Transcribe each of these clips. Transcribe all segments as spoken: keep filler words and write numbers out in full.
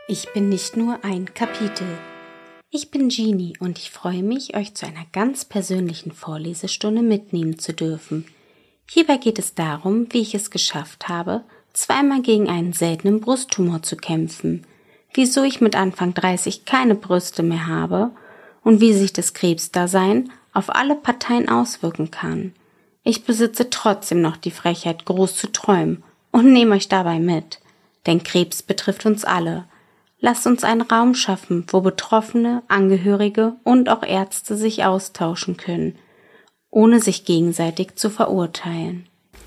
Ich bin nicht nur ein Kapitel. Ich bin Genie und ich freue mich, euch zu einer ganz persönlichen Vorlesestunde mitnehmen zu dürfen. Hierbei geht es darum, wie ich es geschafft habe, zweimal gegen einen seltenen Brusttumor zu kämpfen, wieso ich mit Anfang dreißig keine Brüste mehr habe und wie sich das Krebsdasein auf alle Parteien auswirken kann. Ich besitze trotzdem noch die Frechheit, groß zu träumen und nehme euch dabei mit, denn Krebs betrifft uns alle. Lasst uns einen Raum schaffen, wo Betroffene, Angehörige und auch Ärzte sich austauschen können, ohne sich gegenseitig zu verurteilen.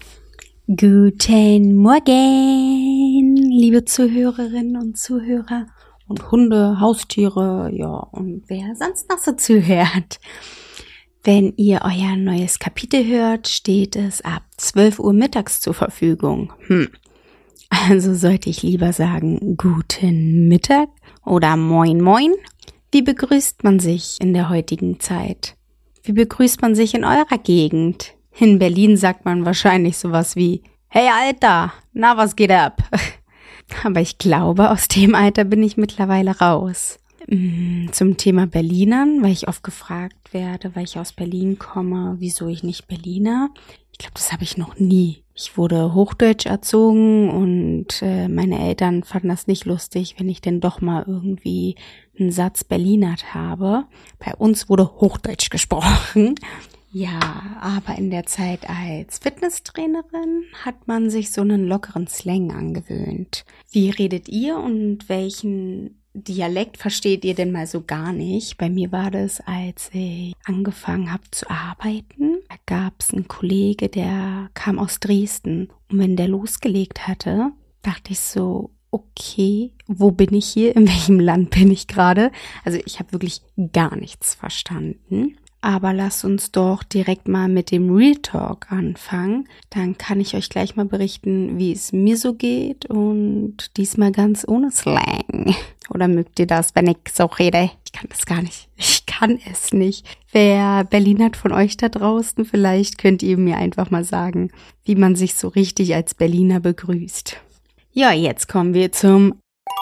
Guten Morgen, liebe Zuhörerinnen und Zuhörer und Hunde, Haustiere, ja, und wer sonst noch so zuhört. Wenn ihr euer neues Kapitel hört, steht es ab zwölf Uhr mittags zur Verfügung. Hm. Also sollte ich lieber sagen, guten Mittag oder moin moin. Wie begrüßt man sich in der heutigen Zeit? Wie begrüßt man sich in eurer Gegend? In Berlin sagt man wahrscheinlich sowas wie, hey Alter, na was geht ab? Aber ich glaube, aus dem Alter bin ich mittlerweile raus. Zum Thema Berlinern, weil ich oft gefragt werde, weil ich aus Berlin komme, wieso ich nicht Berliner? Ich glaube, das habe ich noch nie. Ich wurde hochdeutsch erzogen und äh, meine Eltern fanden das nicht lustig, wenn ich denn doch mal irgendwie einen Satz Berlinert habe. Bei uns wurde Hochdeutsch gesprochen. Ja, aber in der Zeit als Fitnesstrainerin hat man sich so einen lockeren Slang angewöhnt. Wie redet ihr und welchen Dialekt versteht ihr denn mal so gar nicht? Bei mir war das, als ich angefangen habe zu arbeiten. Da gab es einen Kollege, der kam aus Dresden. Und wenn der losgelegt hatte, dachte ich so, okay, wo bin ich hier? In welchem Land bin ich gerade? Also ich habe wirklich gar nichts verstanden. Aber lasst uns doch direkt mal mit dem Real Talk anfangen. Dann kann ich euch gleich mal berichten, wie es mir so geht und diesmal ganz ohne Slang. Oder mögt ihr das, wenn ich so rede? Ich kann das gar nicht. Ich kann es nicht. Wer Berlin hat von euch da draußen, vielleicht könnt ihr mir einfach mal sagen, wie man sich so richtig als Berliner begrüßt. Ja, jetzt kommen wir zum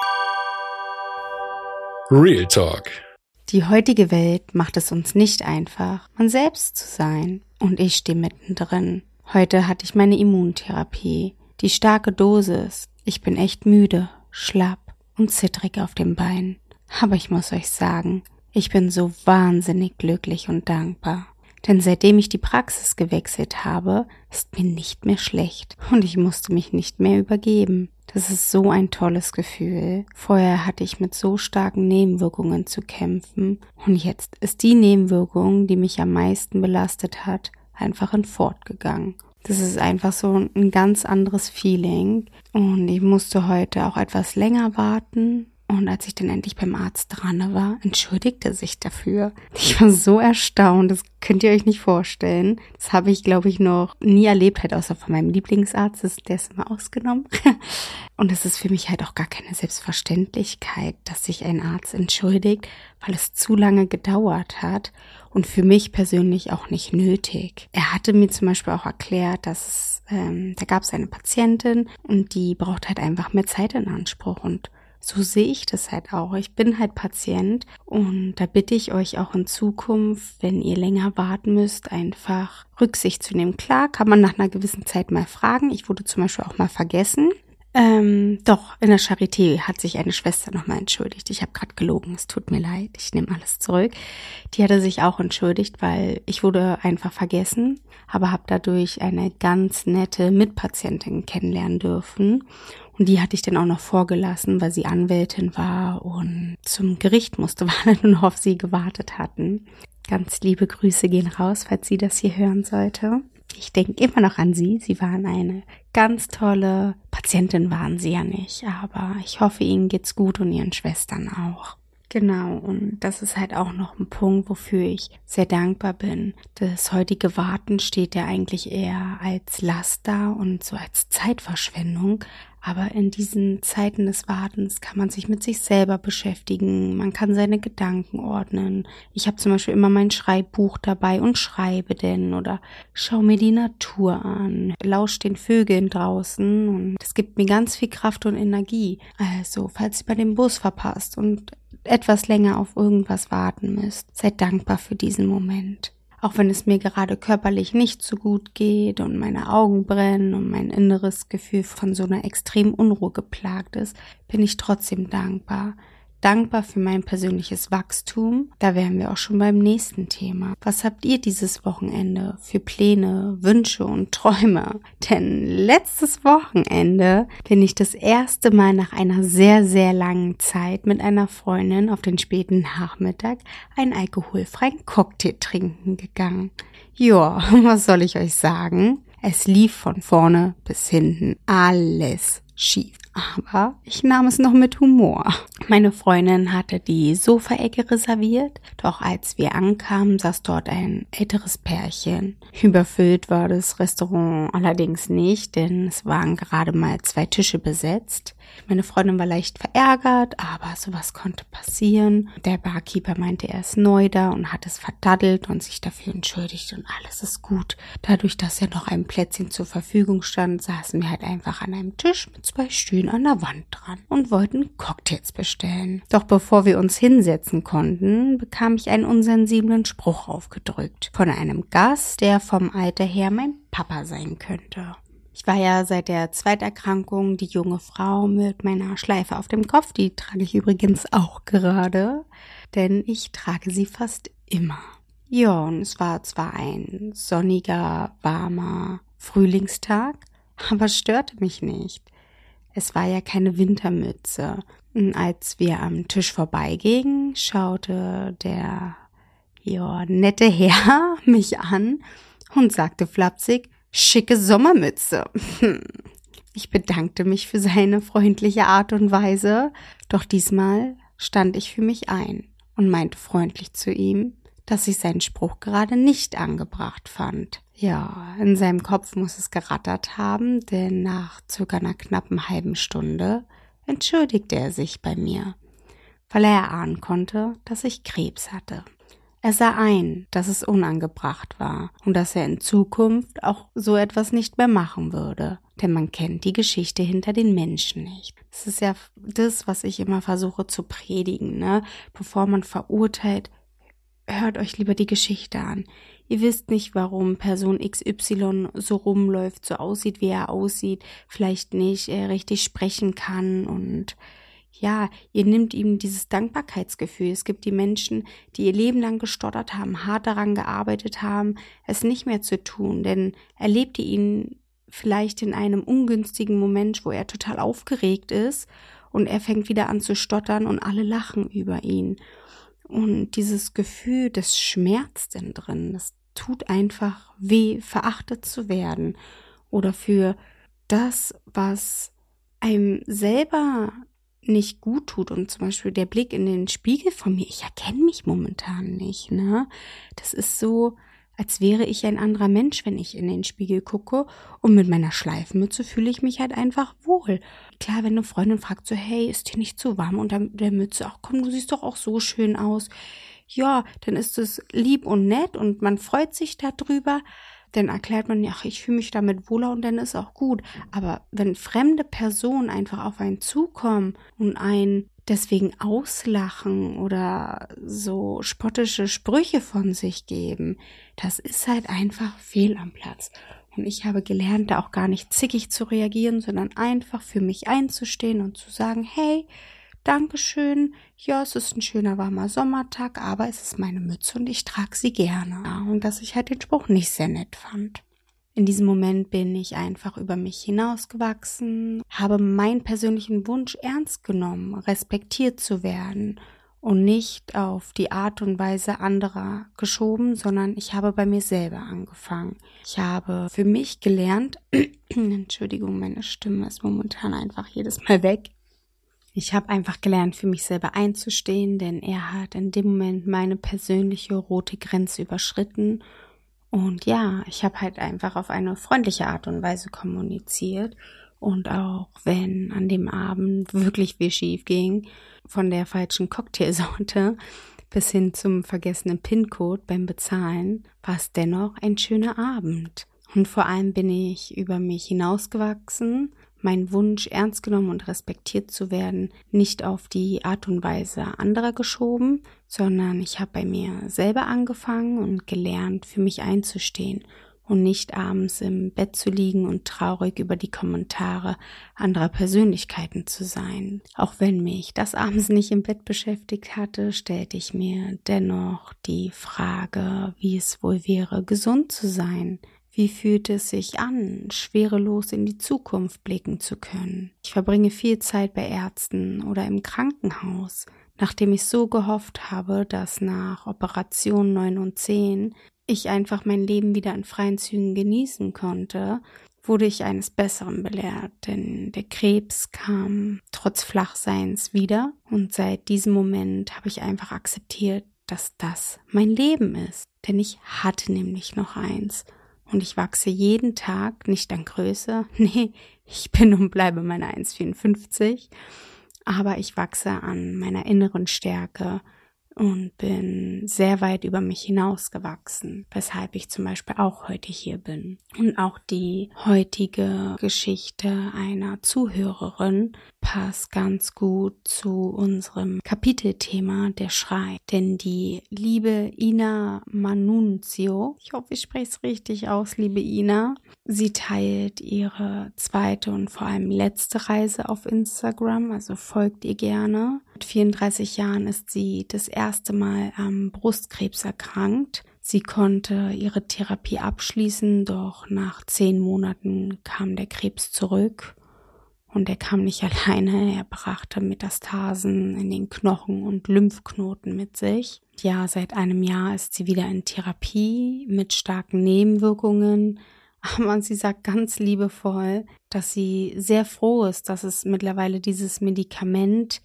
Real Talk. Die heutige Welt macht es uns nicht einfach, man selbst zu sein. Und ich stehe mittendrin. Heute hatte ich meine Immuntherapie. Die starke Dosis. Ich bin echt müde, schlapp und zittrig auf den Beinen. Aber ich muss euch sagen, ich bin so wahnsinnig glücklich und dankbar. Denn seitdem ich die Praxis gewechselt habe, ist mir nicht mehr schlecht. Und ich musste mich nicht mehr übergeben. Das ist so ein tolles Gefühl. Vorher hatte ich mit so starken Nebenwirkungen zu kämpfen. Und jetzt ist die Nebenwirkung, die mich am meisten belastet hat, einfach hinfort gegangen. Das ist einfach so ein ganz anderes Feeling. Und ich musste heute auch etwas länger warten. Und als ich dann endlich beim Arzt dran war, entschuldigte sich dafür. Ich war so erstaunt, das könnt ihr euch nicht vorstellen. Das habe ich, glaube ich, noch nie erlebt, halt außer von meinem Lieblingsarzt, der ist immer ausgenommen. Und es ist für mich halt auch gar keine Selbstverständlichkeit, dass sich ein Arzt entschuldigt, weil es zu lange gedauert hat und für mich persönlich auch nicht nötig. Er hatte mir zum Beispiel auch erklärt, dass es, ähm, da gab es eine Patientin und die braucht halt einfach mehr Zeit in Anspruch und so sehe ich das halt auch. Ich bin halt Patient und da bitte ich euch auch in Zukunft, wenn ihr länger warten müsst, einfach Rücksicht zu nehmen. Klar, kann man nach einer gewissen Zeit mal fragen. Ich wurde zum Beispiel auch mal vergessen. Ähm, doch, in der Charité hat sich eine Schwester nochmal entschuldigt. Ich habe gerade gelogen, es tut mir leid, ich nehme alles zurück. Die hatte sich auch entschuldigt, weil ich wurde einfach vergessen, aber habe dadurch eine ganz nette Mitpatientin kennenlernen dürfen. Und die hatte ich dann auch noch vorgelassen, weil sie Anwältin war und zum Gericht musste, weil wir nur noch auf sie gewartet hatten. Ganz liebe Grüße gehen raus, falls sie das hier hören sollte. Ich denke immer noch an sie. Sie waren eine ganz tolle Patientin, waren sie ja nicht. Aber ich hoffe, ihnen geht's gut und ihren Schwestern auch. Genau, und das ist halt auch noch ein Punkt, wofür ich sehr dankbar bin. Das heutige Warten steht ja eigentlich eher als Last da und so als Zeitverschwendung. Aber in diesen Zeiten des Wartens kann man sich mit sich selber beschäftigen, man kann seine Gedanken ordnen. Ich habe zum Beispiel immer mein Schreibbuch dabei und schreibe denn oder schau mir die Natur an, lausch den Vögeln draußen und das gibt mir ganz viel Kraft und Energie. Also, falls ihr bei dem Bus verpasst und etwas länger auf irgendwas warten müsst, seid dankbar für diesen Moment. Auch wenn es mir gerade körperlich nicht so gut geht und meine Augen brennen und mein inneres Gefühl von so einer extremen Unruhe geplagt ist, bin ich trotzdem dankbar. Dankbar für mein persönliches Wachstum. Da wären wir auch schon beim nächsten Thema. Was habt ihr dieses Wochenende für Pläne, Wünsche und Träume? Denn letztes Wochenende bin ich das erste Mal nach einer sehr, sehr langen Zeit mit einer Freundin auf den späten Nachmittag einen alkoholfreien Cocktail trinken gegangen. Ja, was soll ich euch sagen? Es lief von vorne bis hinten alles schief. Aber ich nahm es noch mit Humor. Meine Freundin hatte die Sofaecke reserviert, doch als wir ankamen, saß dort ein älteres Pärchen. Überfüllt war das Restaurant allerdings nicht, denn es waren gerade mal zwei Tische besetzt. Meine Freundin war leicht verärgert, aber sowas konnte passieren. Der Barkeeper meinte, er ist neu da und hat es verdaddelt und sich dafür entschuldigt und alles ist gut. Dadurch, dass ja noch ein Plätzchen zur Verfügung stand, saßen wir halt einfach an einem Tisch mit zwei Stühlen an der Wand dran und wollten Cocktails bestellen. Doch bevor wir uns hinsetzen konnten, bekam ich einen unsensiblen Spruch aufgedrückt von einem Gast, der vom Alter her mein Papa sein könnte. Ich war ja seit der Zweiterkrankung die junge Frau mit meiner Schleife auf dem Kopf. Die trage ich übrigens auch gerade, denn ich trage sie fast immer. Ja, und es war zwar ein sonniger, warmer Frühlingstag, aber es störte mich nicht. Es war ja keine Wintermütze. Und als wir am Tisch vorbeigingen, schaute der ja, nette Herr mich an und sagte flapsig, schicke Sommermütze. Ich bedankte mich für seine freundliche Art und Weise, doch diesmal stand ich für mich ein und meinte freundlich zu ihm, dass ich seinen Spruch gerade nicht angebracht fand. Ja, in seinem Kopf muss es gerattert haben, denn nach circa einer knappen halben Stunde entschuldigte er sich bei mir, weil er erahnen konnte, dass ich Krebs hatte. Er sah ein, dass es unangebracht war und dass er in Zukunft auch so etwas nicht mehr machen würde, denn man kennt die Geschichte hinter den Menschen nicht. Das ist ja das, was ich immer versuche zu predigen, ne? Bevor man verurteilt, hört euch lieber die Geschichte an. Ihr wisst nicht, warum Person X Y so rumläuft, so aussieht, wie er aussieht, vielleicht nicht äh, richtig sprechen kann und ja, ihr nehmt ihm dieses Dankbarkeitsgefühl. Es gibt die Menschen, die ihr Leben lang gestottert haben, hart daran gearbeitet haben, es nicht mehr zu tun, denn erlebt ihr ihn vielleicht in einem ungünstigen Moment, wo er total aufgeregt ist und er fängt wieder an zu stottern und alle lachen über ihn. Und dieses Gefühl, das schmerzt innen drin, das tut einfach weh, verachtet zu werden oder für das, was einem selber nicht gut tut und zum Beispiel der Blick in den Spiegel von mir, ich erkenne mich momentan nicht, ne? Das ist so, als wäre ich ein anderer Mensch, wenn ich in den Spiegel gucke und mit meiner Schleifenmütze fühle ich mich halt einfach wohl. Klar, wenn eine Freundin fragt so, hey, ist dir nicht zu warm unter der Mütze? Ach komm, du siehst doch auch so schön aus. Ja, dann ist es lieb und nett und man freut sich darüber. Dann erklärt man, ja, ich fühle mich damit wohler und dann ist auch gut. Aber wenn fremde Personen einfach auf einen zukommen und einen deswegen auslachen oder so spottische Sprüche von sich geben, das ist halt einfach fehl am Platz. Und ich habe gelernt, da auch gar nicht zickig zu reagieren, sondern einfach für mich einzustehen und zu sagen, hey, Dankeschön, ja, es ist ein schöner warmer Sommertag, aber es ist meine Mütze und ich trage sie gerne. Und dass ich halt den Spruch nicht sehr nett fand. In diesem Moment bin ich einfach über mich hinausgewachsen, habe meinen persönlichen Wunsch ernst genommen, respektiert zu werden und nicht auf die Art und Weise anderer geschoben, sondern ich habe bei mir selber angefangen. Ich habe für mich gelernt, Entschuldigung, meine Stimme ist momentan einfach jedes Mal weg. Ich habe einfach gelernt, für mich selber einzustehen, denn er hat in dem Moment meine persönliche rote Grenze überschritten. Und ja, ich habe halt einfach auf eine freundliche Art und Weise kommuniziert. Und auch wenn an dem Abend wirklich viel schief ging, von der falschen Cocktailsorte bis hin zum vergessenen PIN-Code beim Bezahlen, war es dennoch ein schöner Abend. Und vor allem bin ich über mich hinausgewachsen, meinen Wunsch, ernst genommen und respektiert zu werden, nicht auf die Art und Weise anderer geschoben, sondern ich habe bei mir selber angefangen und gelernt, für mich einzustehen und nicht abends im Bett zu liegen und traurig über die Kommentare anderer Persönlichkeiten zu sein. Auch wenn mich das abends nicht im Bett beschäftigt hatte, stellte ich mir dennoch die Frage, wie es wohl wäre, gesund zu sein. Wie fühlt es sich an, schwerelos in die Zukunft blicken zu können? Ich verbringe viel Zeit bei Ärzten oder im Krankenhaus. Nachdem ich so gehofft habe, dass nach Operation neun und zehn ich einfach mein Leben wieder in freien Zügen genießen konnte, wurde ich eines Besseren belehrt, denn der Krebs kam trotz Flachseins wieder und seit diesem Moment habe ich einfach akzeptiert, dass das mein Leben ist, denn ich hatte nämlich noch eins. Und ich wachse jeden Tag, nicht an Größe, nee, ich bin und bleibe meine eins Komma vierundfünfzig, aber ich wachse an meiner inneren Stärke und bin sehr weit über mich hinausgewachsen, weshalb ich zum Beispiel auch heute hier bin. Und auch die heutige Geschichte einer Zuhörerin passt ganz gut zu unserem Kapitelthema der Schrei. Denn die liebe Ina Manunzio, ich hoffe, ich spreche es richtig aus, liebe Ina, sie teilt ihre zweite und vor allem letzte Reise auf Instagram, also folgt ihr gerne. Mit vierunddreißig Jahren ist sie das erste Mal am Brustkrebs erkrankt. Sie konnte ihre Therapie abschließen, doch nach zehn Monaten kam der Krebs zurück. Und er kam nicht alleine, er brachte Metastasen in den Knochen und Lymphknoten mit sich. Ja, seit einem Jahr ist sie wieder in Therapie mit starken Nebenwirkungen. Aber sie sagt ganz liebevoll, dass sie sehr froh ist, dass es mittlerweile dieses Medikament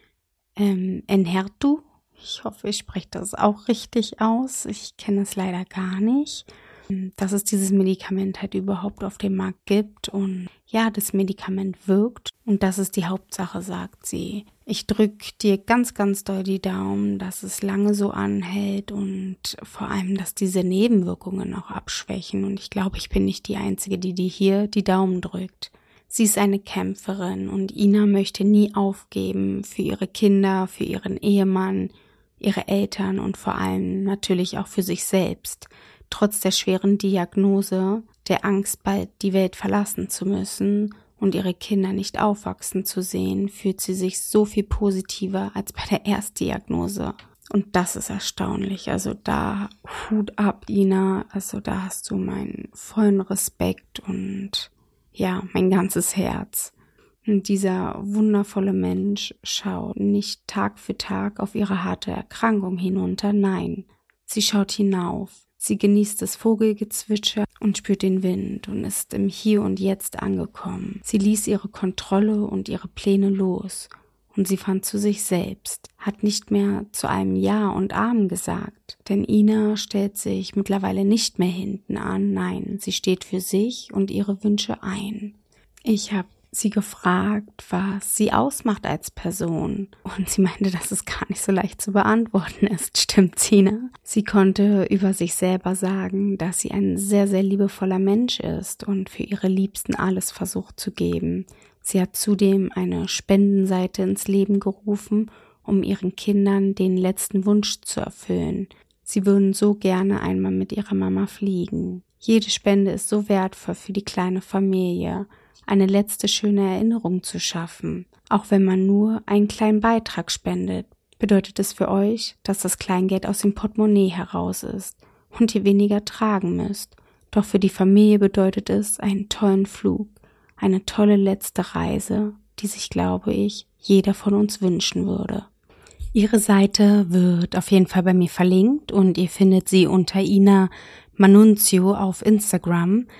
ähm, Enhertu, ich hoffe, ich spreche das auch richtig aus, ich kenne es leider gar nicht, dass es dieses Medikament halt überhaupt auf dem Markt gibt und ja, das Medikament wirkt und das ist die Hauptsache, sagt sie. Ich drücke dir ganz, ganz doll die Daumen, dass es lange so anhält und vor allem, dass diese Nebenwirkungen auch abschwächen und ich glaube, ich bin nicht die Einzige, die dir hier die Daumen drückt. Sie ist eine Kämpferin und Ina möchte nie aufgeben für ihre Kinder, für ihren Ehemann, ihre Eltern und vor allem natürlich auch für sich selbst. Trotz der schweren Diagnose, der Angst, bald die Welt verlassen zu müssen und ihre Kinder nicht aufwachsen zu sehen, fühlt sie sich so viel positiver als bei der Erstdiagnose. Und das ist erstaunlich. Also da Hut ab, Ina. Also da hast du meinen vollen Respekt und ja, mein ganzes Herz. Und dieser wundervolle Mensch schaut nicht Tag für Tag auf ihre harte Erkrankung hinunter, nein, sie schaut hinauf. Sie genießt das Vogelgezwitscher und spürt den Wind und ist im Hier und Jetzt angekommen. Sie ließ ihre Kontrolle und ihre Pläne los und sie fand zu sich selbst, hat nicht mehr zu einem Ja und Amen gesagt, denn Ina stellt sich mittlerweile nicht mehr hinten an, nein, sie steht für sich und ihre Wünsche ein. Ich habe sie gefragt, was sie ausmacht als Person. Und sie meinte, dass es gar nicht so leicht zu beantworten ist. Stimmt, Tina? Sie konnte über sich selber sagen, dass sie ein sehr, sehr liebevoller Mensch ist und für ihre Liebsten alles versucht zu geben. Sie hat zudem eine Spendenseite ins Leben gerufen, um ihren Kindern den letzten Wunsch zu erfüllen. Sie würden so gerne einmal mit ihrer Mama fliegen. Jede Spende ist so wertvoll für die kleine Familie, eine letzte schöne Erinnerung zu schaffen. Auch wenn man nur einen kleinen Beitrag spendet, bedeutet es für euch, dass das Kleingeld aus dem Portemonnaie heraus ist und ihr weniger tragen müsst. Doch für die Familie bedeutet es einen tollen Flug, eine tolle letzte Reise, die sich, glaube ich, jeder von uns wünschen würde. Ihre Seite wird auf jeden Fall bei mir verlinkt und ihr findet sie unter Ina Manunzio auf Instagram.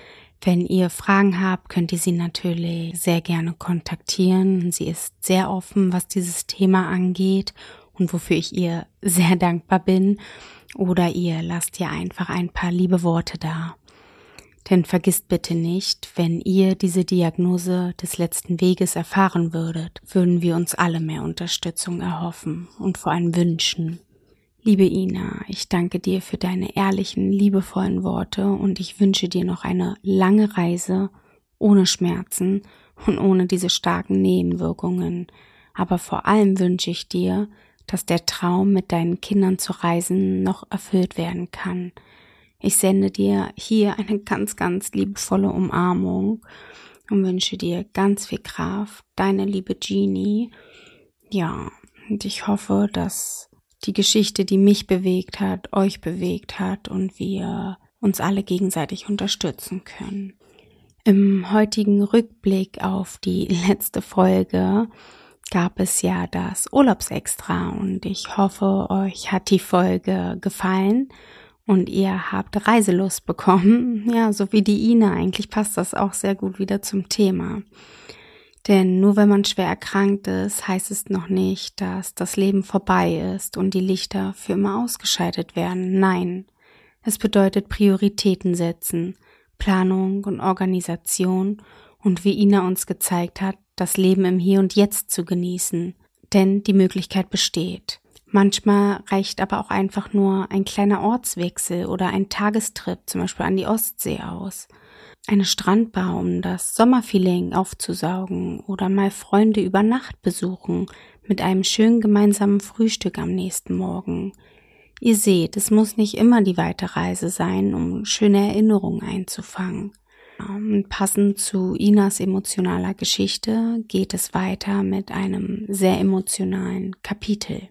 Wenn ihr Fragen habt, könnt ihr sie natürlich sehr gerne kontaktieren. Sie ist sehr offen, was dieses Thema angeht und wofür ich ihr sehr dankbar bin. Oder ihr lasst ihr einfach ein paar liebe Worte da. Denn vergisst bitte nicht, wenn ihr diese Diagnose des letzten Weges erfahren würdet, würden wir uns alle mehr Unterstützung erhoffen und vor allem wünschen. Liebe Ina, ich danke dir für deine ehrlichen, liebevollen Worte und ich wünsche dir noch eine lange Reise ohne Schmerzen und ohne diese starken Nebenwirkungen. Aber vor allem wünsche ich dir, dass der Traum, mit deinen Kindern zu reisen, noch erfüllt werden kann. Ich sende dir hier eine ganz, ganz liebevolle Umarmung und wünsche dir ganz viel Kraft, deine liebe Jeannie. Ja, und ich hoffe, dass die Geschichte, die mich bewegt hat, euch bewegt hat und wir uns alle gegenseitig unterstützen können. Im heutigen Rückblick auf die letzte Folge gab es ja das Urlaubsextra und ich hoffe, euch hat die Folge gefallen und ihr habt Reiselust bekommen. Ja, so wie die Ina, eigentlich passt das auch sehr gut wieder zum Thema. Denn nur wenn man schwer erkrankt ist, heißt es noch nicht, dass das Leben vorbei ist und die Lichter für immer ausgeschaltet werden. Nein, es bedeutet Prioritäten setzen, Planung und Organisation und wie Ina uns gezeigt hat, das Leben im Hier und Jetzt zu genießen. Denn die Möglichkeit besteht. Manchmal reicht aber auch einfach nur ein kleiner Ortswechsel oder ein Tagestrip, zum Beispiel an die Ostsee aus. Eine Strandbar, um das Sommerfeeling aufzusaugen oder mal Freunde über Nacht besuchen mit einem schönen gemeinsamen Frühstück am nächsten Morgen. Ihr seht, es muss nicht immer die weite Reise sein, um schöne Erinnerungen einzufangen. Und passend zu Inas emotionaler Geschichte geht es weiter mit einem sehr emotionalen Kapitel.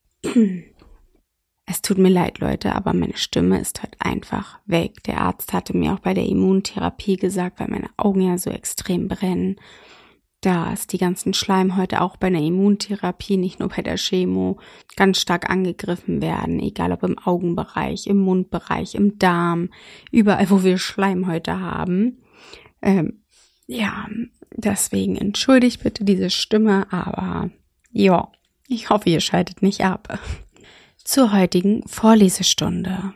Es tut mir leid, Leute, aber meine Stimme ist halt einfach weg. Der Arzt hatte mir auch bei der Immuntherapie gesagt, weil meine Augen ja so extrem brennen, dass die ganzen Schleimhäute auch bei einer Immuntherapie, nicht nur bei der Chemo, ganz stark angegriffen werden, egal ob im Augenbereich, im Mundbereich, im Darm, überall, wo wir Schleimhäute haben. Ähm, ja, deswegen entschuldigt bitte diese Stimme, aber ja, ich hoffe, ihr schaltet nicht ab. Zur heutigen Vorlesestunde.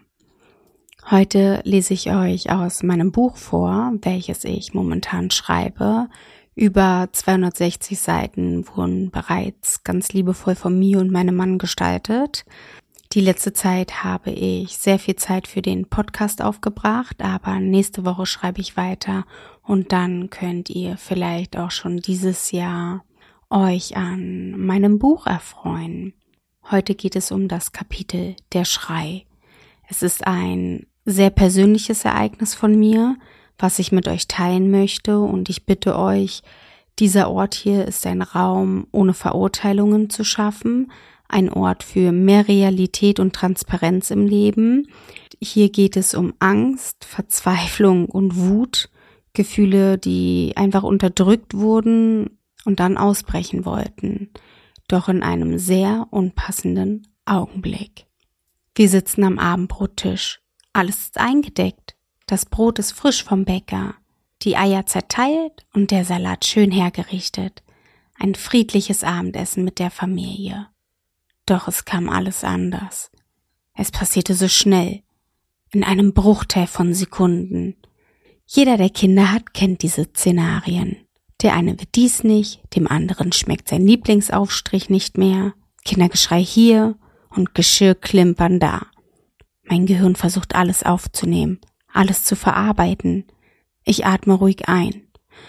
Heute lese ich euch aus meinem Buch vor, welches ich momentan schreibe. Über zweihundertsechzig Seiten wurden bereits ganz liebevoll von mir und meinem Mann gestaltet. Die letzte Zeit habe ich sehr viel Zeit für den Podcast aufgebracht, aber nächste Woche schreibe ich weiter und dann könnt ihr vielleicht auch schon dieses Jahr euch an meinem Buch erfreuen. Heute geht es um das Kapitel Der Schrei. Es ist ein sehr persönliches Ereignis von mir, was ich mit euch teilen möchte und ich bitte euch, dieser Ort hier ist ein Raum ohne Verurteilungen zu schaffen, ein Ort für mehr Realität und Transparenz im Leben. Hier geht es um Angst, Verzweiflung und Wut, Gefühle, die einfach unterdrückt wurden und dann ausbrechen wollten, doch in einem sehr unpassenden Augenblick. Wir sitzen am Abendbrottisch. Alles ist eingedeckt. Das Brot ist frisch vom Bäcker, die Eier zerteilt und der Salat schön hergerichtet. Ein friedliches Abendessen mit der Familie. Doch es kam alles anders. Es passierte so schnell, in einem Bruchteil von Sekunden. Jeder, der Kinder hat, kennt diese Szenarien. Der eine wird dies nicht, dem anderen schmeckt sein Lieblingsaufstrich nicht mehr, Kindergeschrei hier und Geschirrklimpern da. Mein Gehirn versucht alles aufzunehmen, alles zu verarbeiten. Ich atme ruhig ein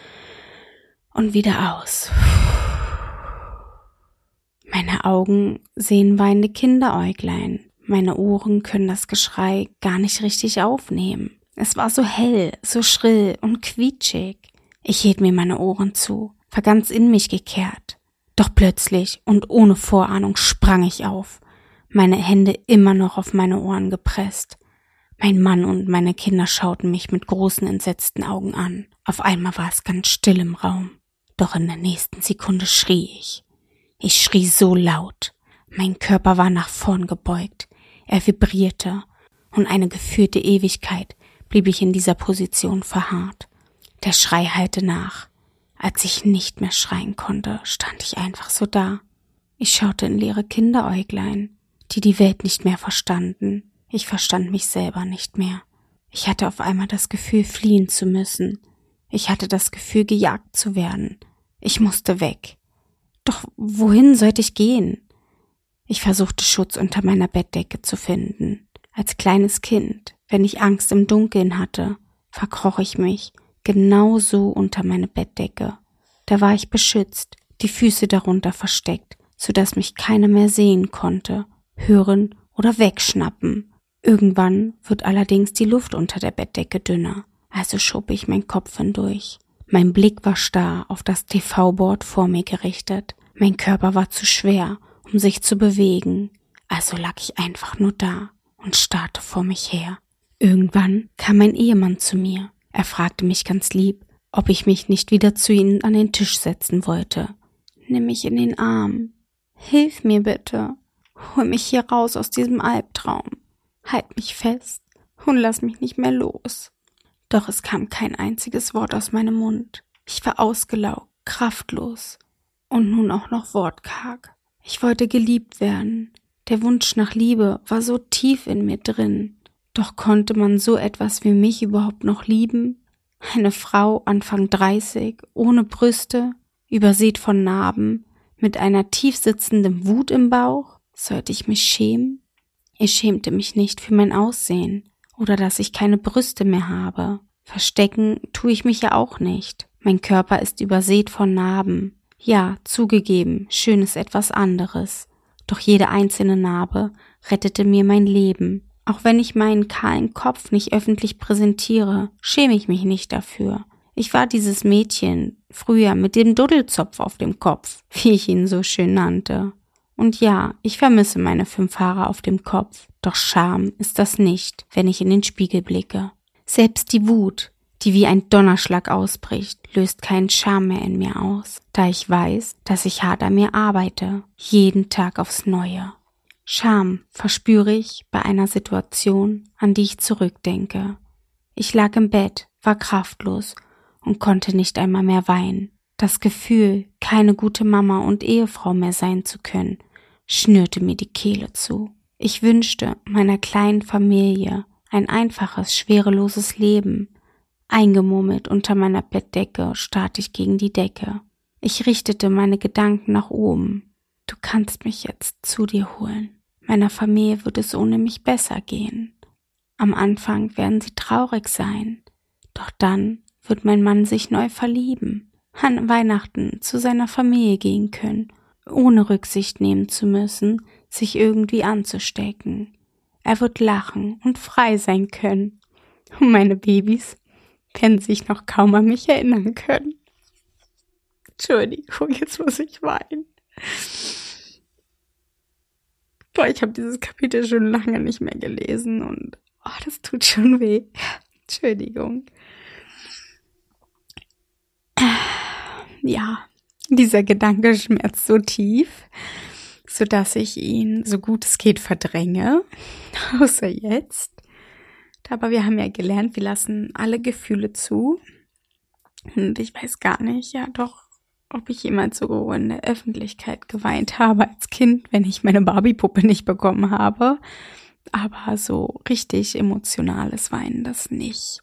und wieder aus. Meine Augen sehen weinende Kinderäuglein. Meine Ohren können das Geschrei gar nicht richtig aufnehmen. Es war so hell, so schrill und quietschig. Ich hielt mir meine Ohren zu, war ganz in mich gekehrt. Doch plötzlich und ohne Vorahnung sprang ich auf, meine Hände immer noch auf meine Ohren gepresst. Mein Mann und meine Kinder schauten mich mit großen, entsetzten Augen an. Auf einmal war es ganz still im Raum. Doch in der nächsten Sekunde schrie ich. Ich schrie so laut. Mein Körper war nach vorn gebeugt. Er vibrierte und eine gefühlte Ewigkeit blieb ich in dieser Position verharrt. Der Schrei hallte nach. Als ich nicht mehr schreien konnte, stand ich einfach so da. Ich schaute in leere Kinderäuglein, die die Welt nicht mehr verstanden. Ich verstand mich selber nicht mehr. Ich hatte auf einmal das Gefühl, fliehen zu müssen. Ich hatte das Gefühl, gejagt zu werden. Ich musste weg. Doch wohin sollte ich gehen? Ich versuchte Schutz unter meiner Bettdecke zu finden. Als kleines Kind, wenn ich Angst im Dunkeln hatte, verkroch ich mich genau so unter meine Bettdecke. Da war ich beschützt, die Füße darunter versteckt, sodass mich keiner mehr sehen konnte, hören oder wegschnappen. Irgendwann wird allerdings die Luft unter der Bettdecke dünner, also schob ich meinen Kopf hindurch. Mein Blick war starr auf das T V-Board vor mir gerichtet. Mein Körper war zu schwer, um sich zu bewegen, also lag ich einfach nur da und starrte vor mich her. Irgendwann kam mein Ehemann zu mir. Er fragte mich ganz lieb, ob ich mich nicht wieder zu ihnen an den Tisch setzen wollte. Nimm mich in den Arm. Hilf mir bitte. Hol mich hier raus aus diesem Albtraum. Halt mich fest und lass mich nicht mehr los. Doch es kam kein einziges Wort aus meinem Mund. Ich war ausgelaugt, kraftlos und nun auch noch wortkarg. Ich wollte geliebt werden. Der Wunsch nach Liebe war so tief in mir drin. Doch konnte man so etwas wie mich überhaupt noch lieben? Eine Frau Anfang dreißig, ohne Brüste, übersät von Narben, mit einer tief sitzenden Wut im Bauch? Sollte ich mich schämen? Ich schämte mich nicht für mein Aussehen oder dass ich keine Brüste mehr habe. Verstecken tue ich mich ja auch nicht. Mein Körper ist übersät von Narben. Ja, zugegeben, schön ist etwas anderes. Doch jede einzelne Narbe rettete mir mein Leben. Auch wenn ich meinen kahlen Kopf nicht öffentlich präsentiere, schäme ich mich nicht dafür. Ich war dieses Mädchen früher mit dem Duddelzopf auf dem Kopf, wie ich ihn so schön nannte. Und ja, ich vermisse meine fünf Haare auf dem Kopf. Doch Scham ist das nicht, wenn ich in den Spiegel blicke. Selbst die Wut, die wie ein Donnerschlag ausbricht, löst keinen Scham mehr in mir aus, da ich weiß, dass ich hart an mir arbeite, jeden Tag aufs Neue. Scham verspüre ich bei einer Situation, an die ich zurückdenke. Ich lag im Bett, war kraftlos und konnte nicht einmal mehr weinen. Das Gefühl, keine gute Mama und Ehefrau mehr sein zu können, schnürte mir die Kehle zu. Ich wünschte meiner kleinen Familie ein einfaches, schwereloses Leben. Eingemurmelt unter meiner Bettdecke starrte ich gegen die Decke. Ich richtete meine Gedanken nach oben. Du kannst mich jetzt zu dir holen. Meiner Familie wird es ohne mich besser gehen. Am Anfang werden sie traurig sein, doch dann wird mein Mann sich neu verlieben, an Weihnachten zu seiner Familie gehen können, ohne Rücksicht nehmen zu müssen, sich irgendwie anzustecken. Er wird lachen und frei sein können. Und meine Babys werden sich noch kaum an mich erinnern können. Entschuldigung, jetzt muss ich weinen. Boah, ich habe dieses Kapitel schon lange nicht mehr gelesen und oh, das tut schon weh. Entschuldigung. Ja, dieser Gedanke schmerzt so tief, sodass ich ihn so gut es geht verdränge, außer jetzt. Aber wir haben ja gelernt, wir lassen alle Gefühle zu. Und ich weiß gar nicht, ja doch, ob ich jemals so in der Öffentlichkeit geweint habe als Kind, wenn ich meine Barbie-Puppe nicht bekommen habe. Aber so richtig emotionales Weinen, das nicht.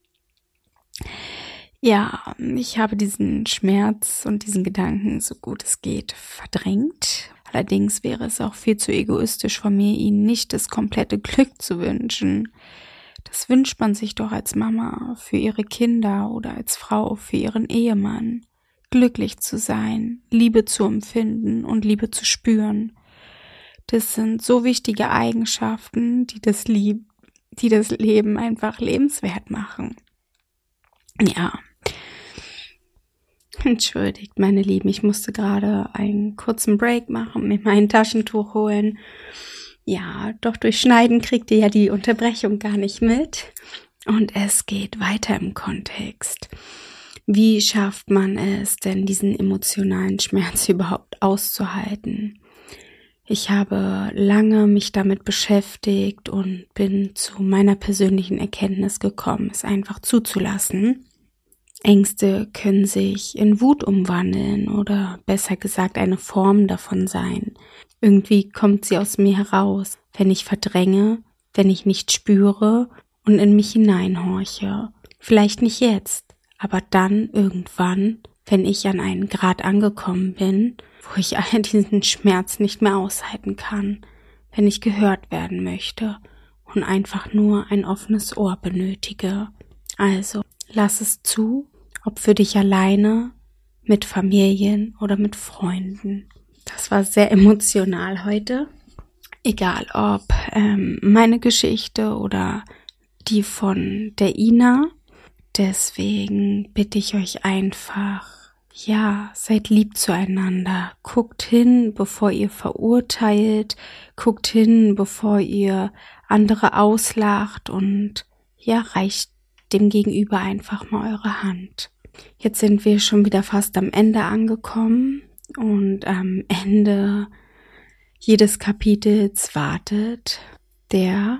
Ja, ich habe diesen Schmerz und diesen Gedanken so gut es geht verdrängt. Allerdings wäre es auch viel zu egoistisch von mir, ihnen nicht das komplette Glück zu wünschen. Das wünscht man sich doch als Mama für ihre Kinder oder als Frau für ihren Ehemann. Glücklich zu sein, Liebe zu empfinden und Liebe zu spüren. Das sind so wichtige Eigenschaften, die das, Lieb- die das Leben einfach lebenswert machen. Ja. Entschuldigt, meine Lieben, ich musste gerade einen kurzen Break machen, mir mein Taschentuch holen. Ja, doch durch Schneiden kriegt ihr ja die Unterbrechung gar nicht mit. Und es geht weiter im Kontext. Wie schafft man es denn, diesen emotionalen Schmerz überhaupt auszuhalten? Ich habe lange mich damit beschäftigt und bin zu meiner persönlichen Erkenntnis gekommen, es einfach zuzulassen. Ängste können sich in Wut umwandeln oder besser gesagt eine Form davon sein. Irgendwie kommt sie aus mir heraus, wenn ich verdränge, wenn ich nicht spüre und in mich hineinhorche. Vielleicht nicht jetzt, aber dann irgendwann, wenn ich an einen Grad angekommen bin, wo ich all diesen Schmerz nicht mehr aushalten kann, wenn ich gehört werden möchte und einfach nur ein offenes Ohr benötige. Also, lass es zu, ob für dich alleine, mit Familien oder mit Freunden. Das war sehr emotional heute. Egal ob ähm, meine Geschichte oder die von der Ina. Deswegen bitte ich euch einfach, ja, seid lieb zueinander. Guckt hin, bevor ihr verurteilt. Guckt hin, bevor ihr andere auslacht und ja, reicht dem Gegenüber einfach mal eure Hand. Jetzt sind wir schon wieder fast am Ende angekommen und am Ende jedes Kapitels wartet der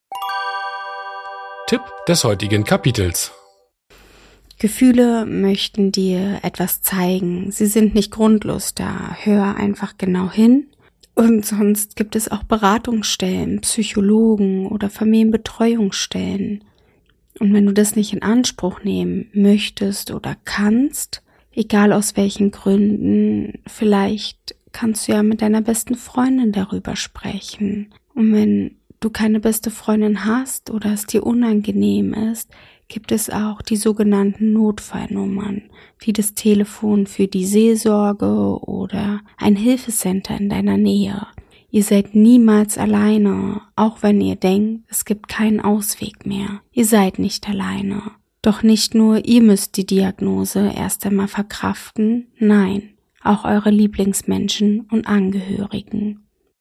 Tipp des heutigen Kapitels. Gefühle möchten dir etwas zeigen. Sie sind nicht grundlos da. Hör einfach genau hin. Und sonst gibt es auch Beratungsstellen, Psychologen oder Familienbetreuungsstellen. Und wenn du das nicht in Anspruch nehmen möchtest oder kannst, egal aus welchen Gründen, vielleicht kannst du ja mit deiner besten Freundin darüber sprechen. Und wenn du keine beste Freundin hast oder es dir unangenehm ist, gibt es auch die sogenannten Notfallnummern, wie das Telefon für die Seelsorge oder ein Hilfecenter in deiner Nähe. Ihr seid niemals alleine, auch wenn ihr denkt, es gibt keinen Ausweg mehr. Ihr seid nicht alleine. Doch nicht nur ihr müsst die Diagnose erst einmal verkraften, nein, auch eure Lieblingsmenschen und Angehörigen.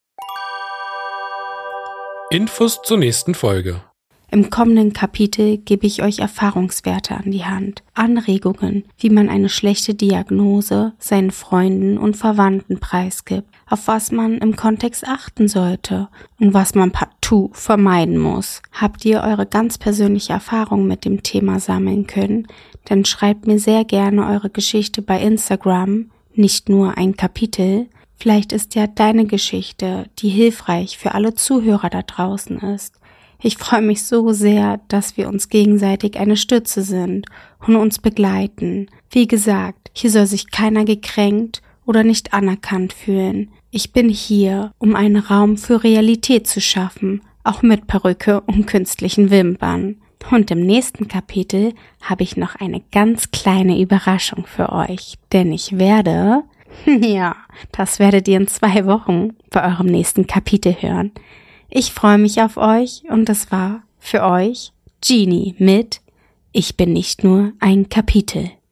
Infos zur nächsten Folge. Im kommenden Kapitel gebe ich euch Erfahrungswerte an die Hand, Anregungen, wie man eine schlechte Diagnose seinen Freunden und Verwandten preisgibt, auf was man im Kontext achten sollte und was man partout vermeiden muss. Habt ihr eure ganz persönliche Erfahrung mit dem Thema sammeln können, dann schreibt mir sehr gerne eure Geschichte bei Instagram, nicht nur ein Kapitel. Vielleicht ist ja deine Geschichte, die hilfreich für alle Zuhörer da draußen ist. Ich freue mich so sehr, dass wir uns gegenseitig eine Stütze sind und uns begleiten. Wie gesagt, hier soll sich keiner gekränkt oder nicht anerkannt fühlen. Ich bin hier, um einen Raum für Realität zu schaffen, auch mit Perücke und künstlichen Wimpern. Und im nächsten Kapitel habe ich noch eine ganz kleine Überraschung für euch, denn ich werde, ja, das werdet ihr in zwei Wochen bei eurem nächsten Kapitel hören. Ich freue mich auf euch und das war für euch Genie mit Ich bin nicht nur ein Kapitel.